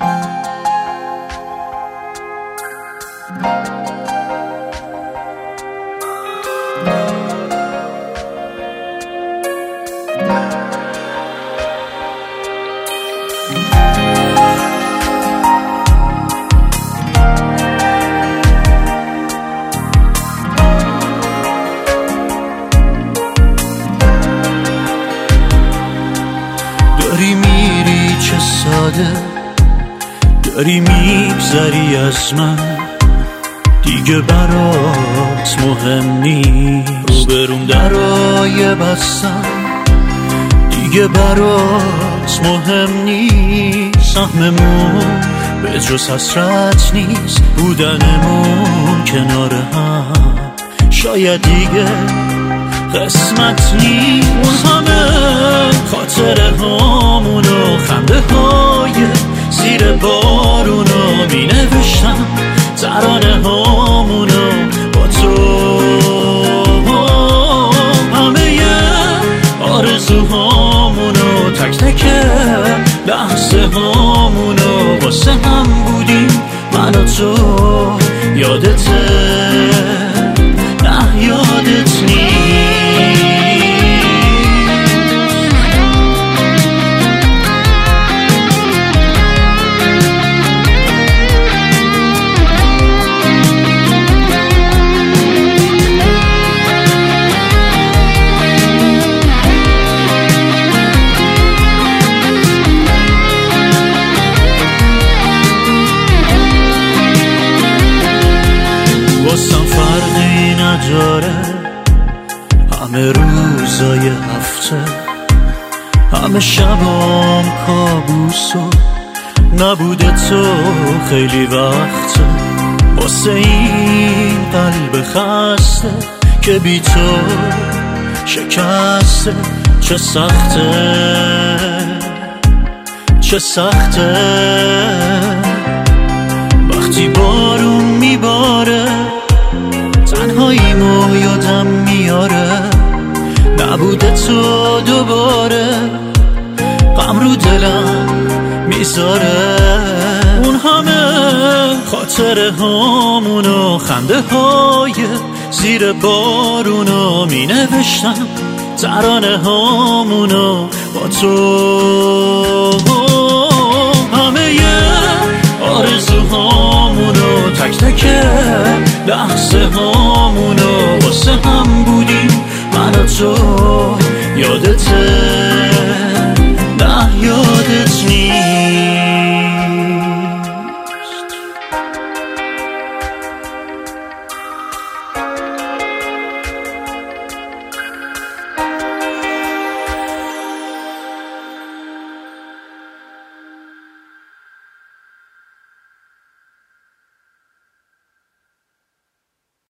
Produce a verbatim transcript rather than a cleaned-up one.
داری میری چه ساده، داری میگذری از من، دیگه برات مهم نیست. روبروم درای بستم، دیگه برات مهم نیست. سهممون به جز حسرت نیست، بودنمون کنار هم شاید دیگه قسمت نیست. اون همه خاطره هامونو، خنده های زیر بارونو می نوشتم، ترانه هامونو با تو. همه آرزوهامونو، تک تک لحظه هامونو واسه هم بودیم من و تو. یادته نه یادت نیست. واسم فرقی نداره، همه روزای هفته، همه شبام کابوسو نبوده تو خیلی وقته. واسه این قلب خسته که بی تو شکسته، چه سخته چه سخته وقتی بارون میباره، تنهاییمو یادم میاره، نبوده تو دوباره، غم رو دلم میذاره. اون همه خاطره هامونو، خنده های زیر بارونو می نوشتم، ترانه هامونو با تو.